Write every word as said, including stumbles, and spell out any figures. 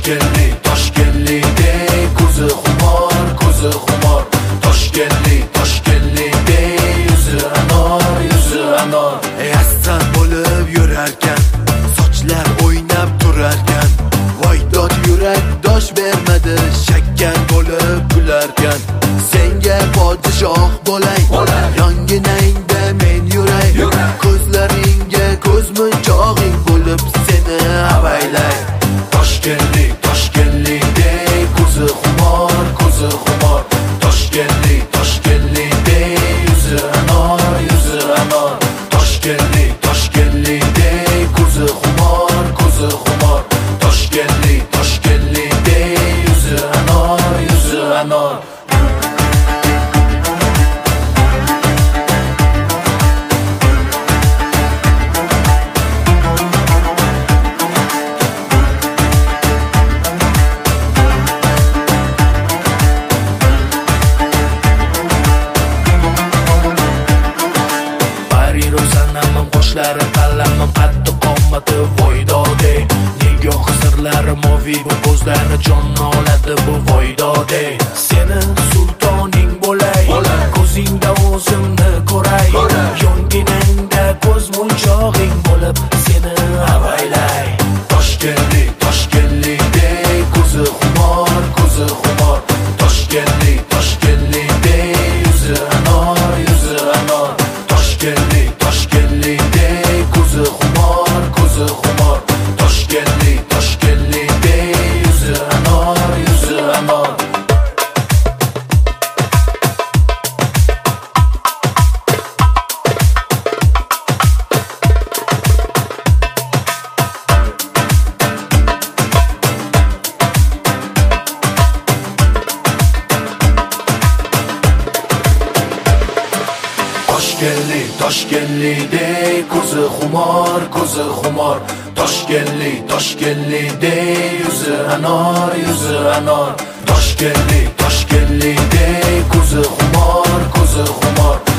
Toshkentli, Toshkentli-dey, ko'zi xumor, ko'zi xumor. Toshkentli, Toshkentli-dey, yuzi anor, yuzi anor. Yassan bo'lib yurarkan, sochlar o'ynab turarkan, voydod yurak dosh bermadi, shakkan bo'lib kularkan. Senga podshoh bo'lay, yonginangda men yuray, ko'zlaringga ko'z munchog'ing bo'lib seni avaylay. Toshkentli, Toshkentli-dey, ko'zi xumor, ko'zi xumor. Toshkentli, Toshkentli-dey, yuzi anor, yuzi anor. Toshkentli, Toshkentli-dey, ko'zi xumor, ko'zi xumor. Toshkentli, Toshkentli-dey, yuzi anor, yuzi anor. Qoshlari qalamim qattiq qomati voydode. Nigoh sirlari moviy, bu ko'zlari jonni oladi bu voydode. Seni sultoning bo'lay, ko'zingda o'zimni ko'ray, yonginangda ko'z munchog'ing bo'lib seni avaylay. Toshkentli, Toshkentli-dey, ko'zi xumor, ko'zi xumor. Toshkentli, Toshkentli-dey, yuzi anor, yuzi anor. Toshkentli, Toshkentli-dey, ko'zi xumor, ko'zi xumor. Toshkentli, Toshkentli-dey, yuzi anor, yuzi anor. Toshkentli, Toshkentli-dey, ko'zi xumor, ko'zi xumor. Toshkentli, Toshkentli-dey, yuzi anor, yuzi anor. Toshkentli, Toshkentli-dey, ko'zi xumor, ko'zi xumor.